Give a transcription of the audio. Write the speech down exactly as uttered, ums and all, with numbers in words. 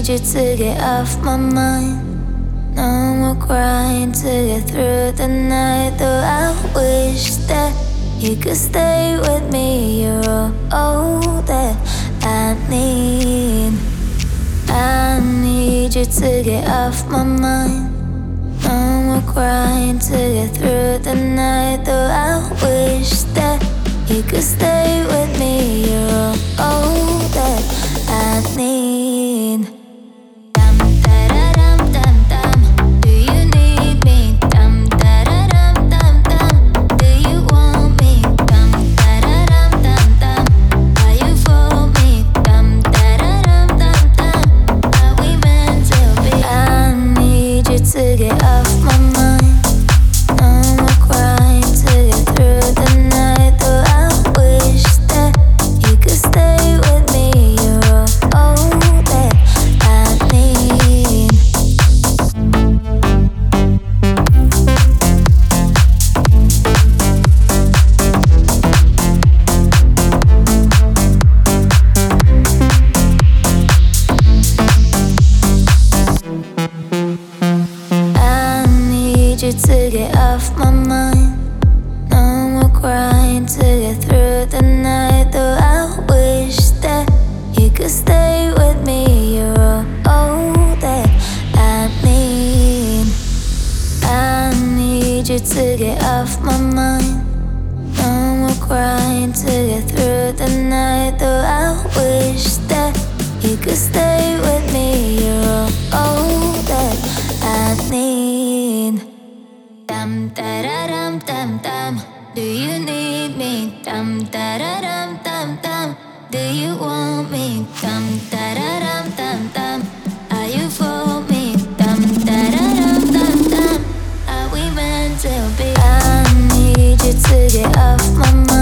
need you to get off my mind. No more crying to get through the night. Though I wish that you could stay with me. You're all, all that I need. I need you to get off my mind. No more crying to get through the night. Though I wish that you could stay with me. You're all, all that I need. Dum da da dum dum dum. Do you need me? Dum da da dum dum dum. Do you want me? Dum da da dum dum dum. Are you for me? Dum da da dum dum dum. Are we meant to be? I need you to get off my mind. No more crying to get through the night. Though I wish that you could stay with me. You're all, all that I need. I need you to get off my mind. No more crying to get through the night. Though I wish that you could stay with me. You're all, all that I need. I need you to get off my mind. No more crying to get through the night. Though I wish that you could stay with me. You're all, all that I need. Dum da da dum dum dum. Do you need me? Dum da da dum dum dum. Do you want me? Dum da da dum dum dum. Are you for me? Dum da da dum dum dum. Are we meant to be? I need you to get off my mind.